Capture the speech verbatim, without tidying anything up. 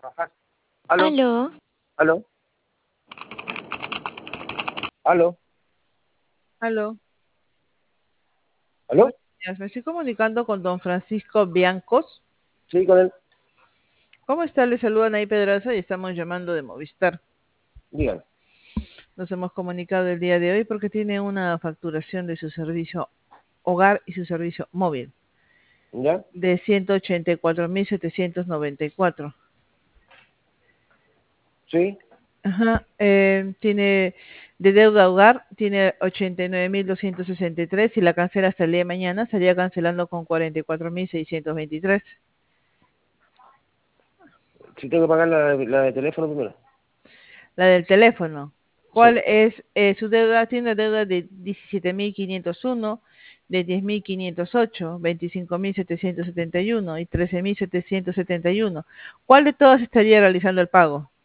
¿Aló? Aló, ¿Aló? ¿Aló? Aló, ¿Aló? buenos días. Me estoy comunicando con don Francisco Biancos. Sí, con él. ¿Cómo está? Le saludan ahí Pedraza y estamos llamando de Movistar. Dígame. Nos hemos comunicado el día de hoy porque tiene una facturación de su servicio hogar y su servicio móvil ¿Ya? de ciento ochenta y cuatro mil setecientos noventa y cuatro. Sí. Ajá. Eh, tiene de deuda hogar, tiene ochenta y nueve mil doscientos sesenta y tres. Si la cancela hasta el día de mañana, estaría cancelando con cuarenta y cuatro mil seiscientos veintitrés. Sí tengo que pagar la, la de teléfono primero. La del teléfono. Sí. ¿Cuál es eh, su deuda? Tiene deuda de diecisiete mil quinientos uno, de diez mil quinientos ocho, veinticinco mil setecientos setenta y uno y trece mil setecientos setenta y uno. ¿Cuál de todas estaría realizando el pago?